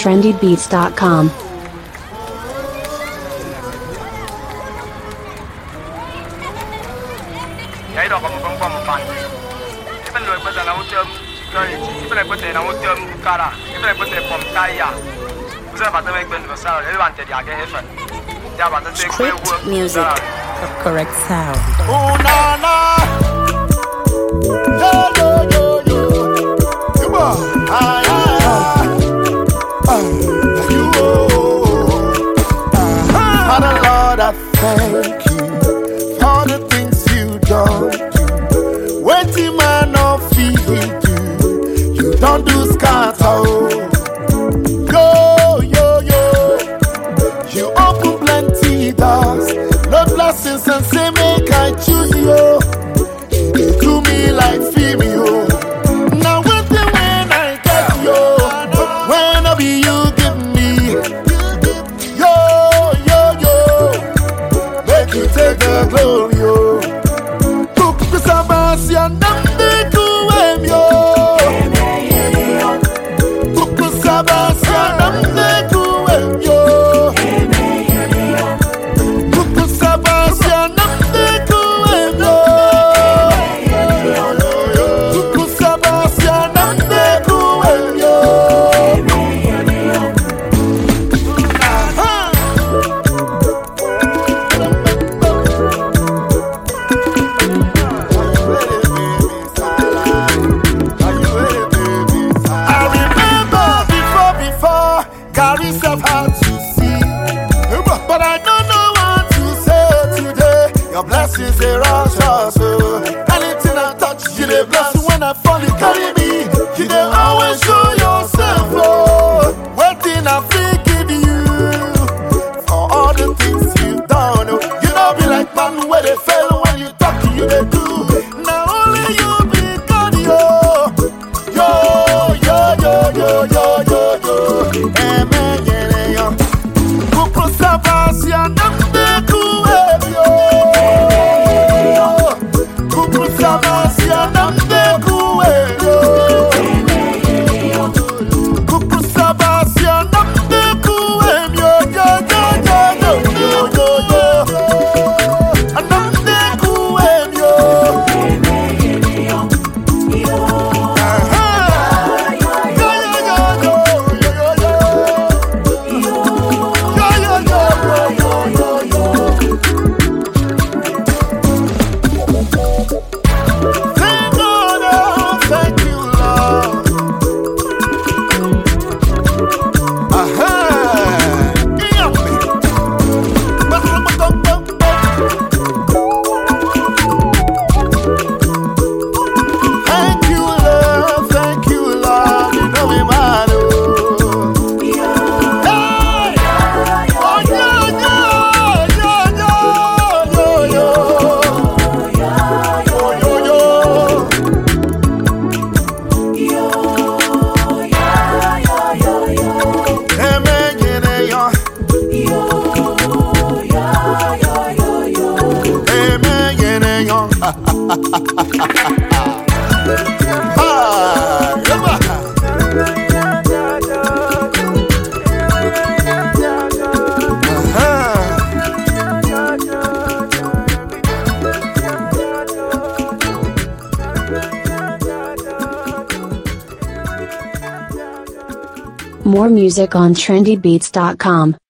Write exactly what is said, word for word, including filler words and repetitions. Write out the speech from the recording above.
trendy beats dot com. Cái đó cũng không có một phần. Cái bên người bây giờ nó chôm cái cái bên này có thể nó chôm cara, cái bên này có thể phòng tay à. Bây giờ bạn tôi bên của sao để bạn tự giải cái phần. Giờ bạn tôi Script music, correct sound. Oh na na, yo yo yo yo, come on, ah ah ah, you oh, Father Lord, I thank you for the things you done. Waiting man no feed you, you don't do scatter. Yo yo yo, you open plenty doors, no blessings and say make I choose you. You do me like female. Now when the when I get you, when I be you give me, yo yo yo, make you take the glory yo. Cook the Sebastian, nothing to him yo. Cook the Sebastian, nothing to him yo. Cook the Sebastian, nothing to him yo. Cook the Sebastian, nothing to him yo. I remember before, before, Gary self had to see, but I don't know what to say today. Your blessings they rush us, oh. Anything I touch, you they bless. When I fall, you carry me. You they always show yourself, oh. Waiting, I forgive you for all the things you've done. Oh. You know, be like man where they fail when you talk, you they do. Now only you be God, yo. Yo, yo, yo, yo, yo, yo, yo. Amen, yeah, yeah. Kuku Sebastian, nothing to help yo. Kuku Sebastian, nothing to help yo. Kuku Sebastian, nothing to help yo, yo, yo, yo, yo, yo, yo, yo. Nothing to help yo. Thank you, Lord. Thank you, Lord. You know me, man. Oh. Hey! Oh, yeah, yeah, yeah, yeah, yo, yo. Yo, yo, yo. Hey, man, get it, yo. Hey, man, get it, yo. Ah, come on. More music on trendy beats dot com.